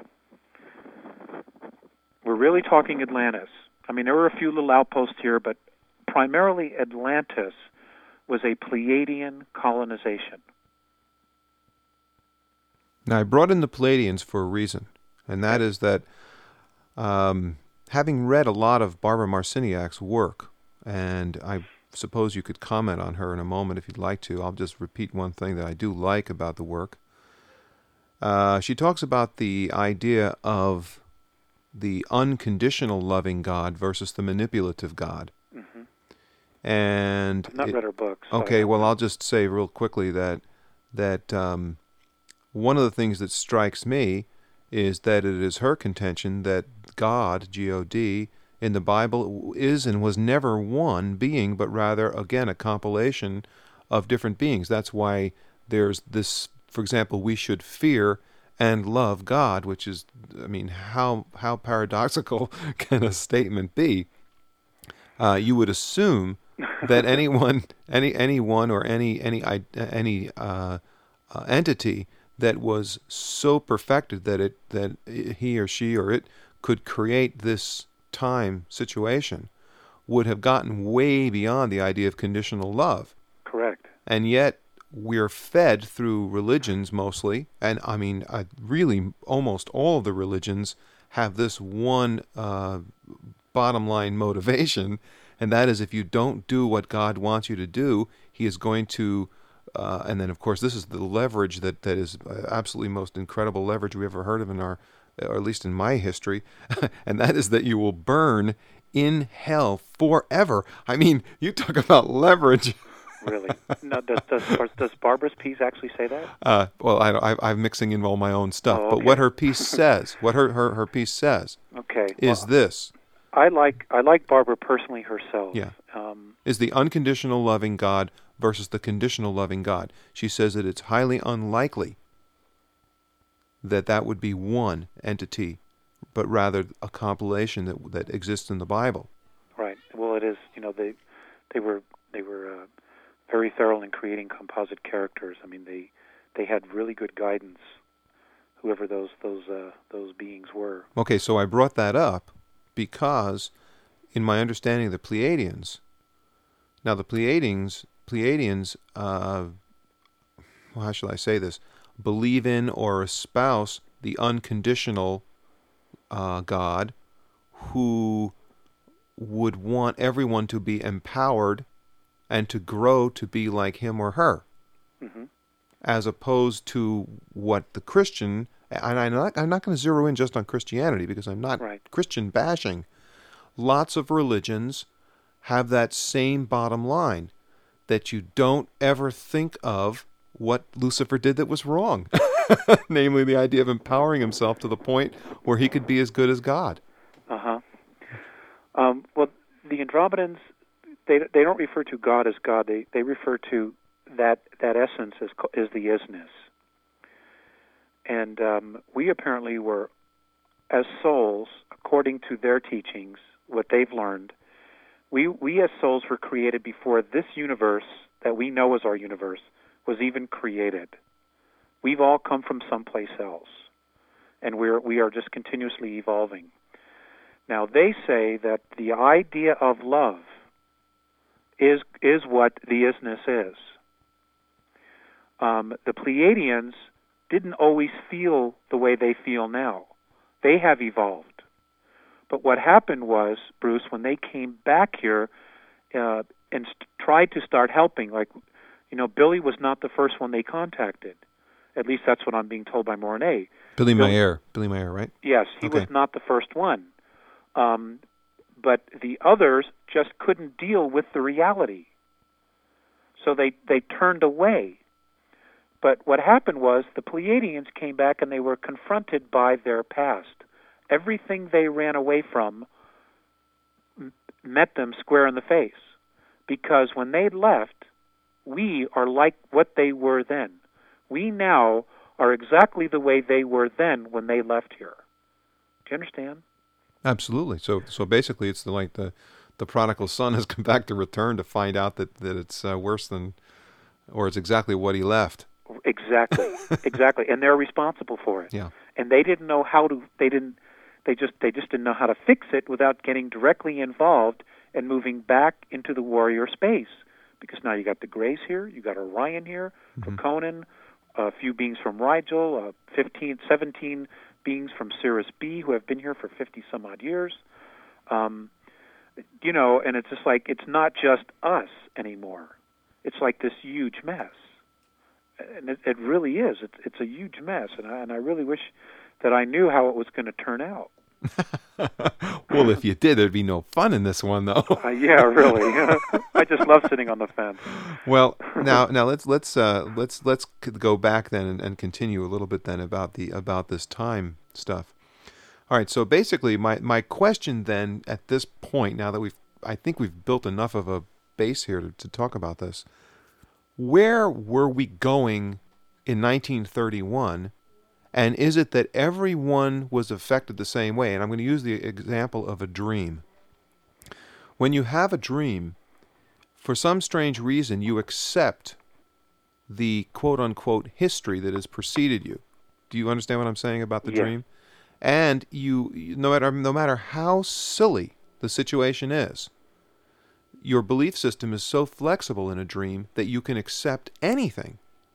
We're really talking Atlantis. I mean, there were a few little outposts here, but primarily Atlantis was a Pleiadian colonization. Now, I brought in the Pleiadians for a reason, and that is that having read a lot of Barbara Marciniak's work, and I suppose you could comment on her in a moment if you'd like to. I'll just repeat one thing that I do like about the work. She talks about the idea of the unconditional loving God versus the manipulative God. Mm-hmm. And I've not read her books. So okay, well, I'll just say real quickly that one of the things that strikes me is that it is her contention that God, G-O-D, in the Bible is and was never one being, but rather, again, a compilation of different beings. That's why there's this, for example, we should fear and love God, which is, I mean, how paradoxical can a statement be? You would assume that anyone or any entity that was so perfected that he or she or it could create this time situation would have gotten way beyond the idea of conditional love. Correct. And yet we're fed through religions mostly, and I mean, really almost all of the religions have this one bottom line motivation, and that is if you don't do what God wants you to do, he is going to, and then of course this is the leverage that is absolutely most incredible leverage we ever heard of in our, or at least in my history, and that is that you will burn in hell forever. I mean, you talk about leverage. Really? No, does Barbara's piece actually say that? Well, I'm mixing in all my own stuff, Oh, okay. but what her piece says, what her piece says, Okay. is this. I like Barbara personally herself. Yeah. Is the unconditional loving God versus the conditional loving God. She says that it's highly unlikely that would be one entity, but rather a compilation that exists in the Bible. Right. Well, it is. You know, they were very thorough in creating composite characters. I mean, they had really good guidance, whoever those beings were. Okay, so I brought that up because, in my understanding of the Pleiadians, now the Pleiadians, how shall I say this, believe in or espouse the unconditional God who would want everyone to be empowered and to grow to be like him or her, mm-hmm. as opposed to what the Christian, and I'm not going to zero in just on Christianity because I'm not right. Christian bashing. Lots of religions have that same bottom line, that you don't ever think of what Lucifer did that was wrong, namely the idea of empowering himself to the point where he could be as good as God. Uh-huh. Well, the Andromedans, they don't refer to God as God. They refer to that essence as the isness. And we apparently were, as souls, according to their teachings, what they've learned, we as souls were created before this universe that we know as our universe was even created. We've all come from someplace else. and we are just continuously evolving. Now, they say that the idea of love is what the isness is. The Pleiadians didn't always feel the way they feel now. They have evolved. But what happened was, Bruce, when they came back here and tried to start helping, like, Billy was not the first one they contacted. At least that's what I'm being told by Mornay. Billy Meier, right? Yes, he Okay. was not the first one. But the others just couldn't deal with the reality. So they turned away. But what happened was the Pleiadians came back and they were confronted by their past. Everything they ran away from met them square in the face. Because when they left, we are like what they were then. We now are exactly the way they were then when they left here. Do you understand? Absolutely. So basically, it's like the prodigal son has come back to return to find out that it's worse than, or it's exactly what he left. Exactly, exactly, and they're responsible for it. Yeah. And they didn't know how to. They just didn't know how to fix it without getting directly involved and moving back into the warrior space. Because now you got the Greys here, you got Orion here, Mm-hmm. Draconin, a few beings from Rigel, 17 beings from Sirius B who have been here for 50 some odd years. And it's just like, it's not just us anymore. It's like this huge mess. And it really is. It's a huge mess, and I really wish that I knew how it was going to turn out. Well, if you did, there'd be no fun in this one, though. Yeah, really. I just love sitting on the fence. Well, now let's go back then and continue a little bit then about this time stuff. All right. So basically, my question then at this point, now that I think we've built enough of a base here to talk about this. Where were we going in 1931, and is it that everyone was affected the same way? And I'm going to use the example of a dream. When you have a dream, for some strange reason, you accept the quote-unquote history that has preceded you. Do you understand what I'm saying about the Yes. dream? And you no matter how silly the situation is, your belief system is so flexible in a dream that you can accept anything.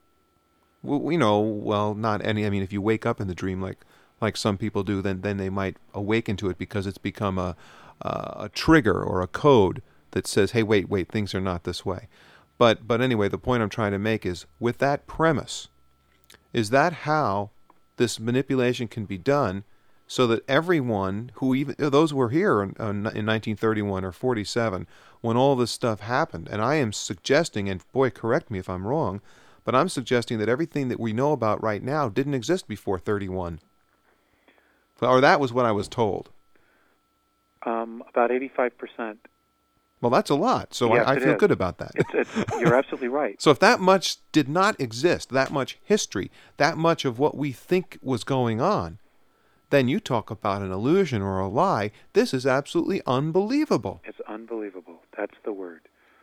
Not any. I mean, if you wake up in the dream like some people do, then they might awaken to it because it's become a trigger or a code that says, hey, wait, things are not this way. But anyway, the point I'm trying to make is, with that premise, is that how this manipulation can be done so that everyone who, even those who were here in 1931 or 47, when all this stuff happened, and I am suggesting, and boy, correct me if I'm wrong, but I'm suggesting that everything that we know about right now didn't exist before 31. Or that was what I was told. About 85%. Well, that's a lot, so Yes, I it feel is. good about that. You're absolutely right. So if that much did not exist, that much history, that much of what we think was going on, then you talk about an illusion or a lie. This is absolutely unbelievable. It's unbelievable. That's the word.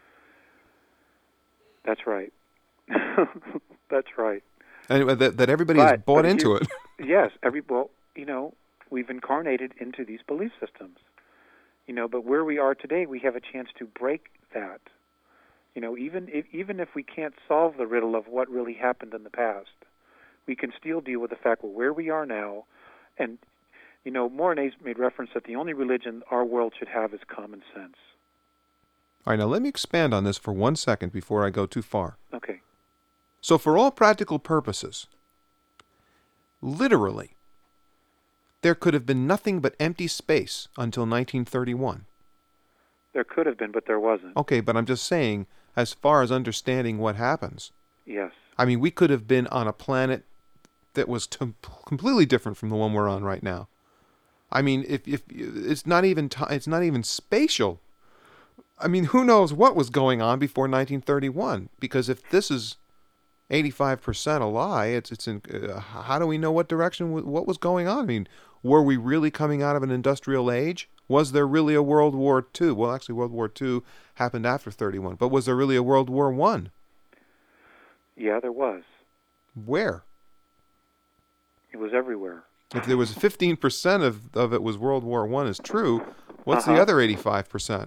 That's right. That's right. And that everybody has bought into it. Yes. We've incarnated into these belief systems. But where we are today, we have a chance to break that. Even if we can't solve the riddle of what really happened in the past, we can still deal with the fact of where we are now. And, Mornay's made reference that the only religion our world should have is common sense. All right, now let me expand on this for 1 second before I go too far. Okay. So for all practical purposes, literally, there could have been nothing but empty space until 1931. There could have been, but there wasn't. Okay, but I'm just saying, as far as understanding what happens. Yes. I mean, we could have been on a planet that was completely different from the one we're on right now. I mean, if it's not even it's not even spatial. I mean, who knows what was going on before 1931? Because if this is 85% a lie, how do we know what direction, what was going on? I mean, were we really coming out of an industrial age? Was there really a World War II? Well, actually, World War II happened after 31. But was there really a World War I? Yeah, there was. Where? It was everywhere. If there was 15% of it was World War I is true, what's the other 85%?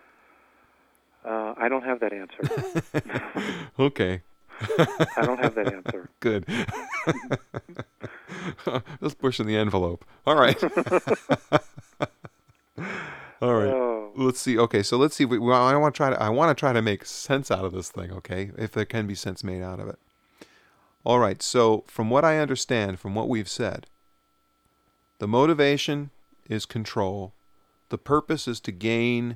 I don't have that answer. Okay. I don't have that answer. Good. Just pushing the envelope. All right. All right. Oh. Let's see. Okay, so let's see. I want to try to make sense out of this thing. Okay, if there can be sense made out of it. All right. So from what I understand, from what we've said, the motivation is control. The purpose is to gain.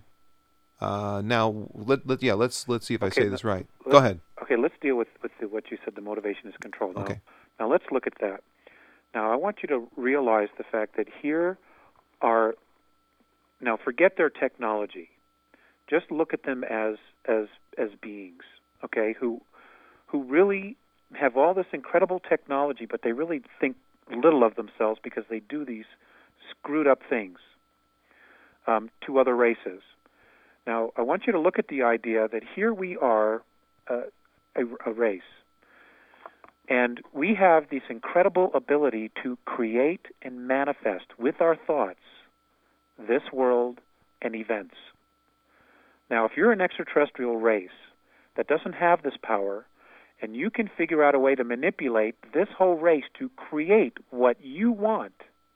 Now, let's see if I say this right. Go ahead. Okay, let's deal with what you said. The motivation is control. Okay. Now let's look at that. Now I want you to realize the fact that here are. Now forget their technology. Just look at them as beings, okay? Who really have all this incredible technology, but they really think little of themselves because they do these screwed up things to other races. Now, I want you to look at the idea that here we are, a race, and we have this incredible ability to create and manifest with our thoughts this world and events. Now, if you're an extraterrestrial race that doesn't have this power, and you can figure out a way to manipulate this whole race to create what you want,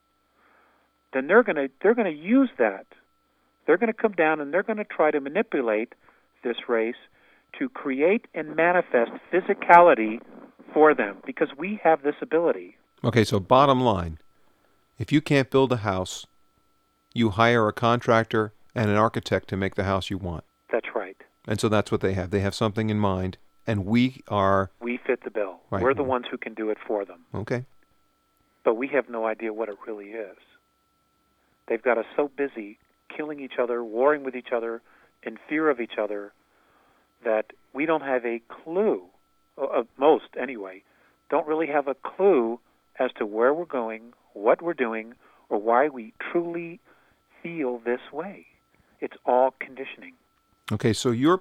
then they're going to use that. They're going to come down and they're going to try to manipulate this race to create and manifest physicality for them because we have this ability. Okay, so bottom line, if you can't build a house, you hire a contractor and an architect to make the house you want. That's right. And so that's what they have. They have something in mind, and we fit the bill. Right. We're the ones who can do it for them. Okay. But we have no idea what it really is. They've got us so busy killing each other, warring with each other, in fear of each other, that we don't have a clue, most anyway, don't really have a clue as to where we're going, what we're doing, or why we truly feel this way. It's all conditioning. Okay, so your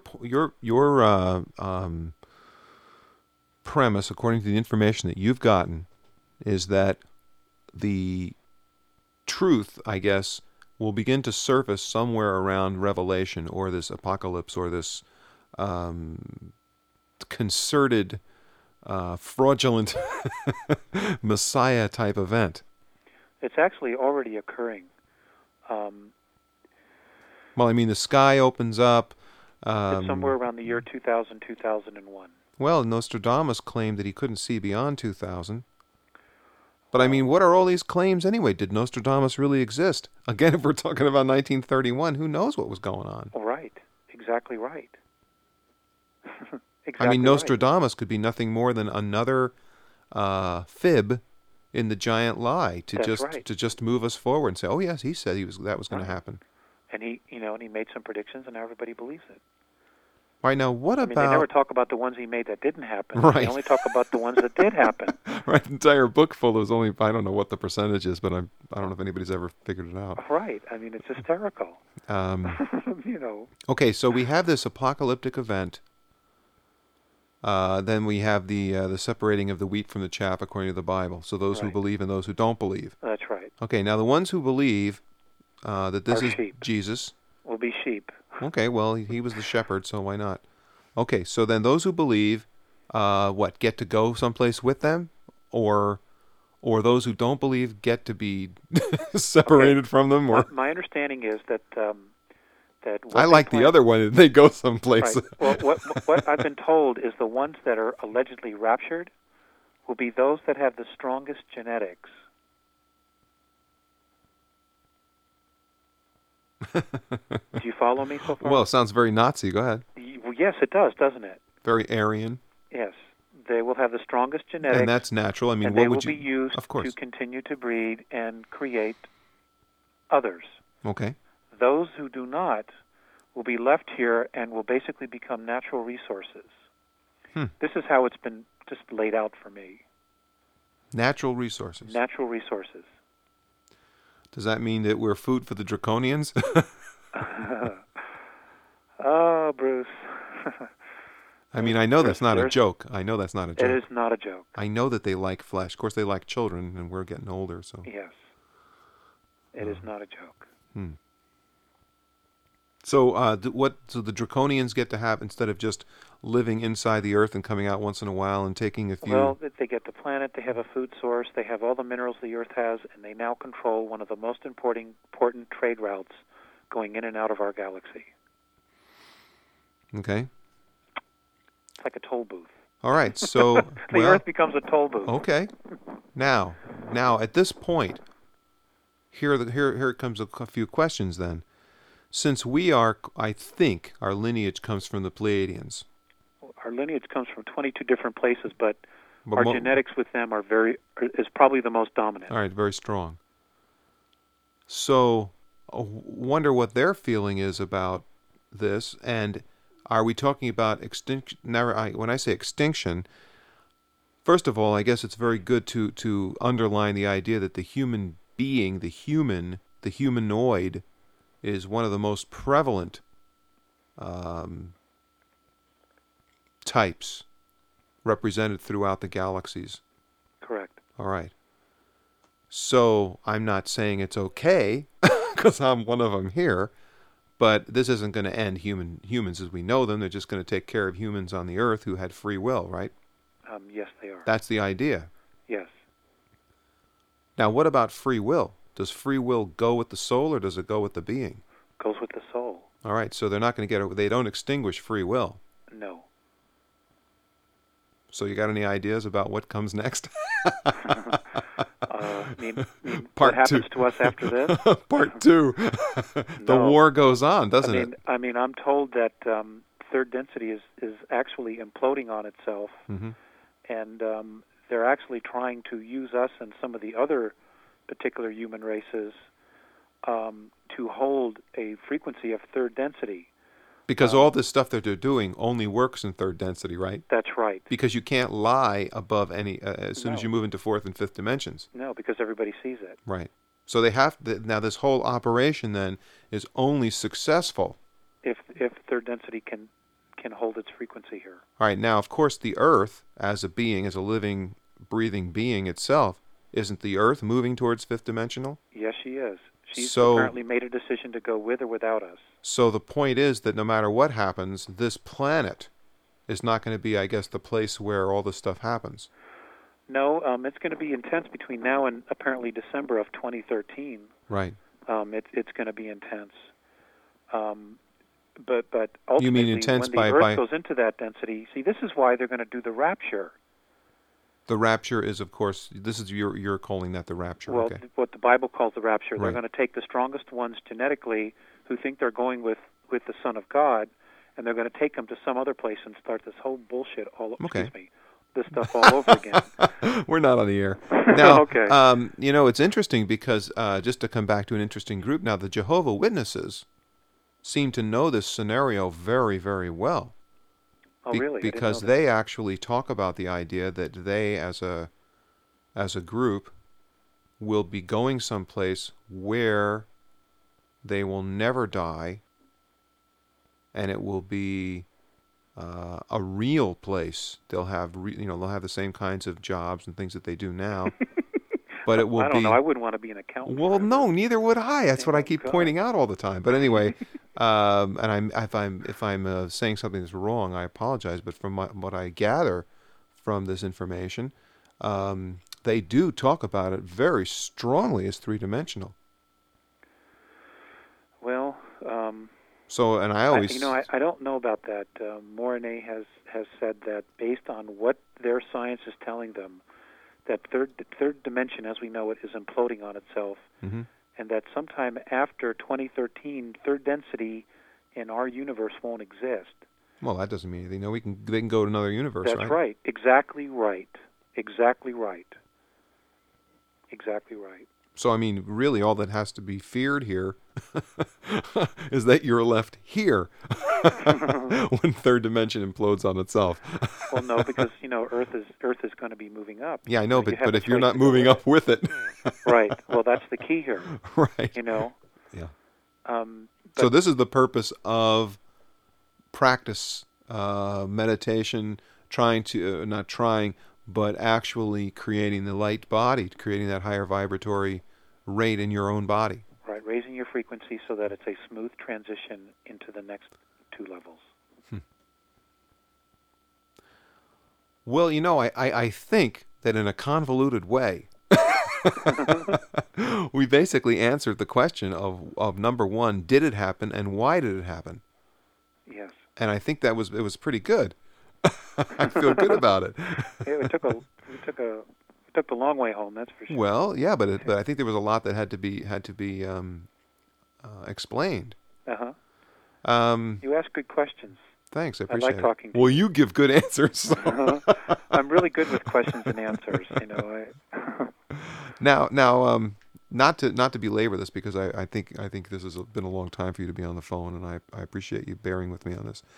premise, according to the information that you've gotten, is that the truth, I guess, will begin to surface somewhere around Revelation or this apocalypse or this concerted, fraudulent Messiah type event. It's actually already occurring. Well, I mean, the sky opens up. It's somewhere around the year 2000, 2001. Well, Nostradamus claimed that he couldn't see beyond 2000. But I mean, what are all these claims anyway? Did Nostradamus really exist? Again, if we're talking about 1931, who knows what was going on? Right. Exactly right. I mean, Nostradamus could be nothing more than another fib in the giant lie to just move us forward and say, "Oh yes, he said that was going to happen." And he made some predictions, and now everybody believes it. Right, now, what about... they never talk about the ones he made that didn't happen. Right. They only talk about the ones that did happen. Right, entire book full is only, I don't know what the percentage is, but I don't know if anybody's ever figured it out. Right, I mean, it's hysterical. Okay, so we have this apocalyptic event. Then we have the separating of the wheat from the chaff according to the Bible. So those who believe and those who don't believe. That's right. Okay, now the ones who believe that this is sheep. Jesus... will be sheep. Okay, well, he was the shepherd, so why not? Okay, so then those who believe, get to go someplace with them? Or those who don't believe get to be separated from them? Or my understanding is that... I like the other one, they go someplace. Right. Well, what I've been told is the ones that are allegedly raptured will be those that have the strongest genetics. Do you follow me so far? Well, it sounds very Nazi. Go ahead. Well, yes, it does, doesn't it? Very Aryan. Yes. They will have the strongest genetics. And that's natural. I mean, and what they would will be used to continue to breed and create others. Okay. Those who do not will be left here and will basically become natural resources. This is how it's been just laid out for me. Natural resources. Natural resources. Does that mean that we're food for the draconians? Oh, Bruce. I mean, I know that's not a There's- joke. I know that's not a It joke. is not a joke. I know that they like flesh. Of course, they like children, and we're getting older, so. Yes. It is not a joke. So, so the Draconians get to have, instead of just living inside the earth and coming out once in a while and taking a few. Well, they get the planet, they have a food source, they have all the minerals the Earth has, and they now control one of the most important trade routes going in and out of our galaxy. Okay. It's like a toll booth. All right. So The Earth becomes a toll booth. Okay. Now, at this point, here comes a few questions. Then, since we are, I think our lineage comes from the Pleiadians. Our lineage comes from 22 different places, but our mo- genetics with them is probably the most dominant. All right, very strong. So, wonder what their feeling is about this, and are we talking about extinction? When I say extinction, first of all, I guess it's very good to underline the idea that the human being, the humanoid, is one of the most prevalent types represented throughout the galaxies. Correct. All right. So I'm not saying it's okay, because I'm one of them here, but this isn't going to end humans as we know them. They're just going to take care of humans on the Earth who had free will, right? Yes, they are. That's the idea. Yes. Now, what about free will? Does free will go with the soul, or does it go with the being? Goes with the soul. All right, so they're not going to they don't extinguish free will. No. So you got any ideas about what comes next? What happens to us after this? Part 2. The No. war goes on, doesn't it? I mean, I'm told that third density is actually imploding on itself, Mm-hmm. and they're actually trying to use us and some of the other particular human races to hold a frequency of third density. Because all this stuff that they're doing only works in third density, right? That's right. Because you can't lie above any as soon as No. you move into fourth and fifth dimensions. No, because everybody sees it. Right. So they have now this whole operation then is only successful. If third density can hold its frequency here. All right. Now, of course, the Earth as a being, as a living, breathing being itself, isn't the Earth moving towards fifth dimensional? Yes, she is. She's So- apparently made a decision to go with or without us. So the point is that no matter what happens, this planet is not going to be, I guess, the place where all this stuff happens. No, it's going to be intense between now and apparently December of 2013. Right. It's going to be intense. But ultimately, You mean intense when the by- Earth by- goes into that density, see, this is why they're going to do the rapture. The rapture is, of course, this is you're calling that the rapture. Well, Okay. what the Bible calls the rapture. They're Right. going to take the strongest ones genetically who think they're going with the Son of God, and they're going to take them to some other place and start this whole bullshit Okay. this stuff all over again. We're not on the air. Now, Okay. it's interesting because just to come back to an interesting group now, the Jehovah Witnesses seem to know this scenario very, very well. Oh, really? I didn't Because know they actually talk about the idea that they, as a group, will be going someplace where they will never die, and it will be a real place. They'll have, they'll have the same kinds of jobs and things that they do now, but it will I be. don't know. I wouldn't want to be an accountant. Well, forever. no, neither would I. That's what I Oh, keep God. pointing out all the time. But anyway, and if I'm saying something that's wrong, I apologize. But from what I gather from this information, they do talk about it very strongly as three-dimensional. Well, So, and I always, I don't know about that. Mornay has said that based on what their science is telling them, that third dimension, as we know it, is imploding on itself, Mhm. and that sometime after 2013, third density in our universe won't exist. Well, that doesn't mean anything. No, they can go to another universe, That's right. Exactly right. Exactly right. Exactly right. So, I mean, really, all that has to be feared here is that you're left here when third dimension implodes on itself. Well, no, because Earth is going to be moving up. Yeah, I know, So you but have a if you're choice not to go moving with up with it, it. Right. Well, that's the key here. right? Yeah. So this is the purpose of practice meditation, not trying, but actually creating the light body, creating that higher vibratory rate in your own body. Right, raising your frequency so that it's a smooth transition into the next 2 levels. Well, I think that in a convoluted way, we basically answered the question of number one, did it happen and why did it happen? Yes. And I think it was pretty good. I feel good about it. It took the long way home, that's for sure. Well, yeah, but I think there was a lot that had to be explained. Uh-huh. Um, You ask good questions. Thanks, I appreciate like talking it. to Well, you. you give good answers. I'm really good with questions and answers. Now, not to belabor this, because I think this has been a long time for you to be on the phone, and I appreciate you bearing with me on this.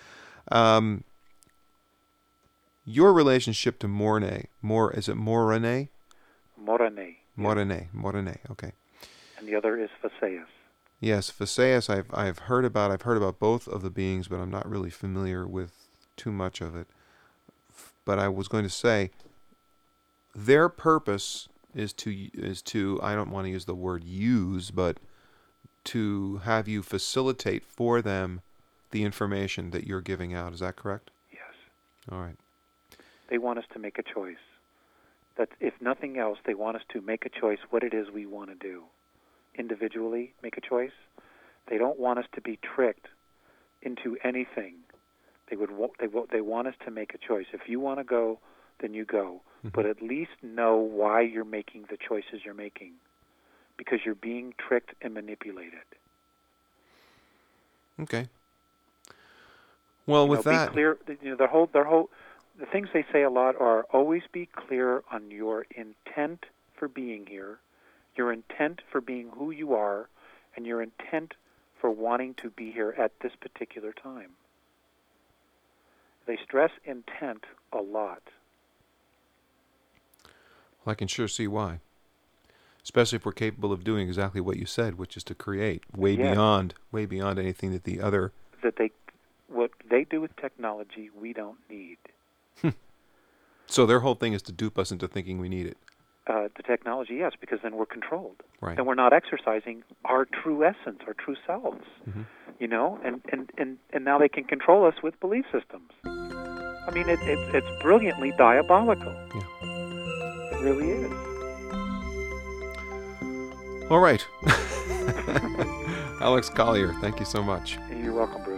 Your relationship to Mornay, is it Morane? Morane. Morane, okay. And the other is Phaseus. Yes, Phaseus. I've heard about both of the beings, but I'm not really familiar with too much of it. But I was going to say, their purpose is to I don't want to use the word use, but to have you facilitate for them the information that you're giving out. Is that correct? Yes. All right. They want us to make a choice. That if nothing else, they want us to make a choice what it is we want to do. Individually, make a choice. They don't want us to be tricked into anything. They want us to make a choice. If you want to go, then you go. Mm-hmm. But at least know why you're making the choices you're making, because you're being tricked and manipulated. Okay. Well, with that, be clear. The things they say a lot are always be clear on your intent for being here, your intent for being who you are, and your intent for wanting to be here at this particular time. They stress intent a lot. Well, I can sure see why. Especially if we're capable of doing exactly what you said, which is to create way beyond anything that the other. What they do with technology, we don't need. So their whole thing is to dupe us into thinking we need it. The technology, yes, because then we're controlled. Right. And we're not exercising our true essence, our true selves. Mm-hmm. And now they can control us with belief systems. I mean, it's brilliantly diabolical. Yeah. It really is. All right. Alex Collier, thank you so much. You're welcome, Bruce.